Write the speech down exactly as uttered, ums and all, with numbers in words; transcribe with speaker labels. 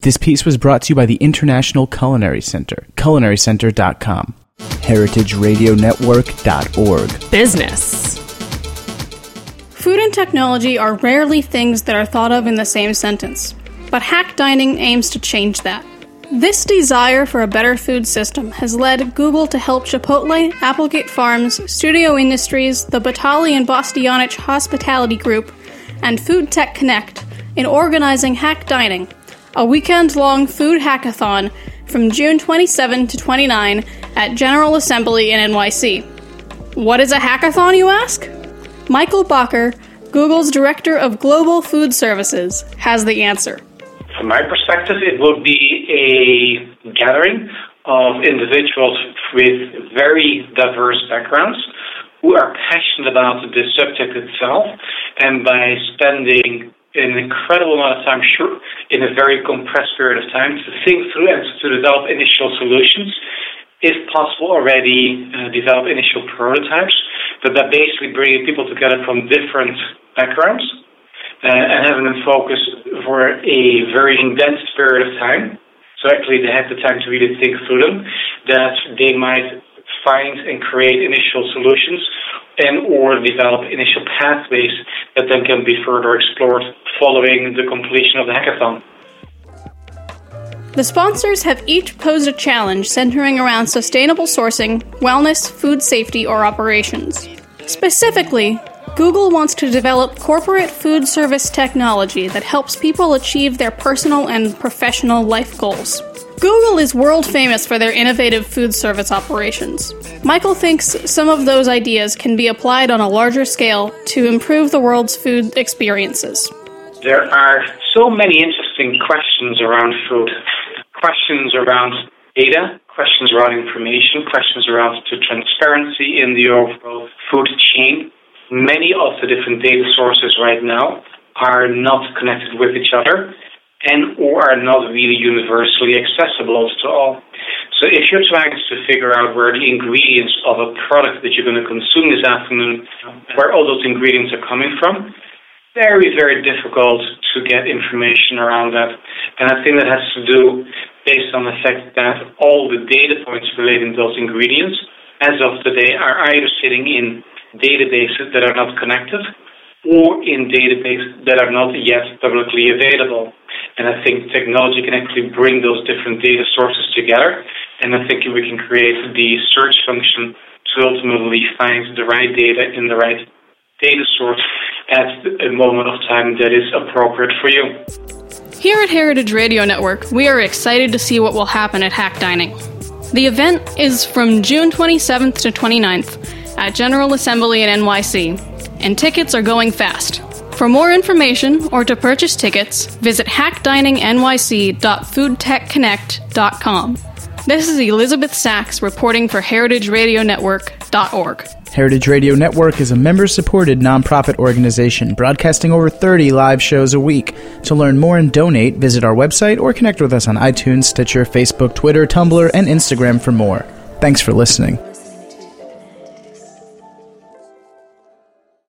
Speaker 1: This piece was brought to you by the International Culinary Center, culinary center dot com, heritage radio network dot org.
Speaker 2: Business.
Speaker 3: Food and technology are rarely things that are thought of in the same sentence, but Hack Dining aims to change that. This desire for a better food system has led Google to help Chipotle, Applegate Farms, Studio Industries, the Batali and Bastianich Hospitality Group, and Food Tech Connect in organizing Hack Dining, a weekend-long food hackathon from June twenty-seventh to twenty-ninth at General Assembly in N Y C. What is a hackathon, you ask? Michael Bacher, Google's Director of Global Food Services, has the answer.
Speaker 4: From my perspective, it will be a gathering of individuals with very diverse backgrounds who are passionate about the subject itself, and by spending an incredible amount of time, sure, in a very compressed period of time, to think through and to develop initial solutions. If possible, already uh, develop initial prototypes, but that basically bringing people together from different backgrounds uh, and having them focus for a very condensed period of time. So actually they have the time to really think through them, that they might find and create initial solutions and or develop initial pathways that then can be further explored following the completion of the hackathon.
Speaker 3: The sponsors have each posed a challenge centering around sustainable sourcing, wellness, food safety, or operations. Specifically, Google wants to develop corporate food service technology that helps people achieve their personal and professional life goals. Google is world famous for their innovative food service operations. Michael thinks some of those ideas can be applied on a larger scale to improve the world's food experiences.
Speaker 4: There are so many interesting questions around food. Questions around data, questions around information, questions around the transparency in the overall food chain. Many of the different data sources right now are not connected with each other and or are not really universally accessible to all. So if you're trying to figure out where the ingredients of a product that you're going to consume this afternoon, where all those ingredients are coming from, very, very difficult to get information around that. And I think that has to do based on the fact that all the data points relating to those ingredients, as of today, are either sitting in databases that are not connected or in databases that are not yet publicly available. And I think technology can actually bring those different data sources together, and I think we can create the search function to ultimately find the right data in the right data source at a moment of time that is appropriate for you.
Speaker 3: Here at Heritage Radio Network, we are excited to see what will happen at Hack Dining. The event is from June twenty-seventh to twenty-ninth at General Assembly in N Y C, and tickets are going fast. For more information or to purchase tickets, visit hack dining n y c dot food tech connect dot com. This is Elizabeth Sachs reporting for heritage radio network dot org.
Speaker 1: Heritage Radio Network is a member-supported nonprofit organization broadcasting over thirty live shows a week. To learn more and donate, visit our website or connect with us on iTunes, Stitcher, Facebook, Twitter, Tumblr, and Instagram for more. Thanks for listening.